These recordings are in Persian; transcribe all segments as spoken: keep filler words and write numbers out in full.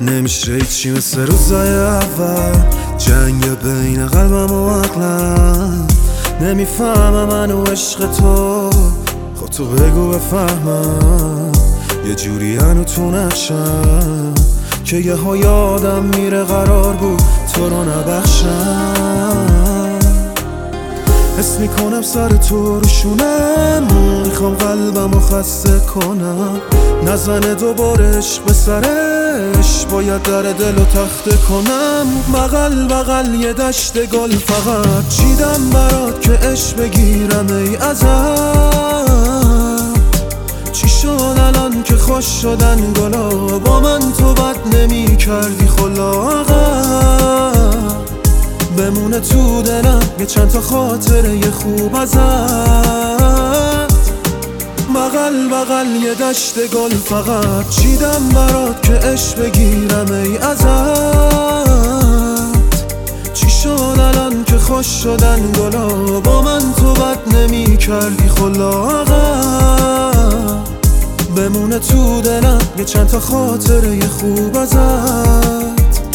نمیشه هیچی مثل روزای اول، جنگ بین قلبم و عقلم. نمیفهمم منو عشق تو، خود تو بگو بفهمم. یه جوری هنو تو نقشم که یه ها یادم میره قرار بود تو رو نبخشم. حس میکنم سر تو روشونم، میخوام قلبم رو خسته کنم. نزنه دوباره عشق به سرش، باید در دل رو تخته کنم. بغل بغل یه دشت گل فقط چیدم برات که عشق بگیرم ای ازم. چی شد الان که خوش شدن گلا، با من تو بد نمی کردی خلاقم. بمونه تو دلم یه چند تا خاطره یه خوب ازت. بغل بغل یه دشت گل فقط چیدم برات که عشق بگیرم ای ازت. چی شد الان که خوش شدن گلا، با من تو بد نمی کردی خلاقم. بمونه تو دلم یه چند تا خاطره یه خوب ازت.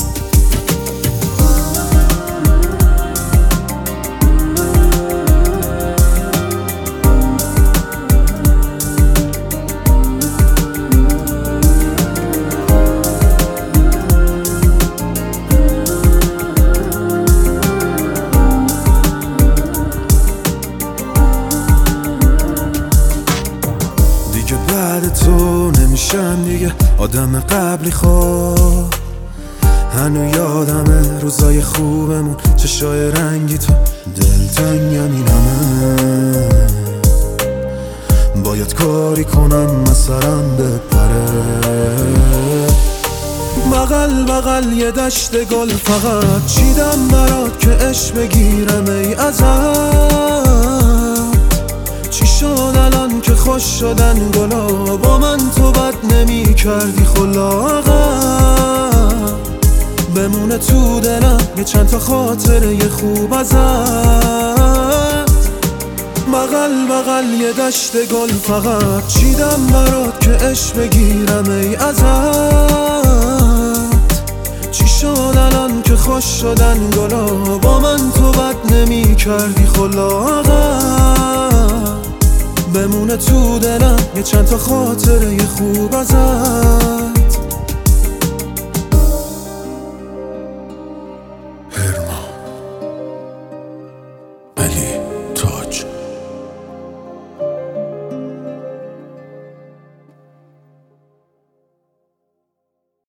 بعد تو نمیشم دیگه آدم قبلی، خواب هنو یادمه روزای خوبمون، چشای رنگی تو دلتنگم اینمه. باید کاری کنم مثلا بپره. بغل بغل یه دشت گل فقط چیدم برات که عشق بگیرم ای ازت. چی شد الان که خوش شدن گلا، با من تو بد نمی کردی خلاقم. بمونه تو دلم یه چند تا خاطره یه خوب ازت. بغل بغل یه دشت گل فقط چیدم برات که عشق بگیرم ای ازت. چی شد الان که خوش شدن گلا، با من تو بد نمی کردی خلاقم. بمونه تو دلم یه چند تا خاطره یه خوب ازت. هرمان علی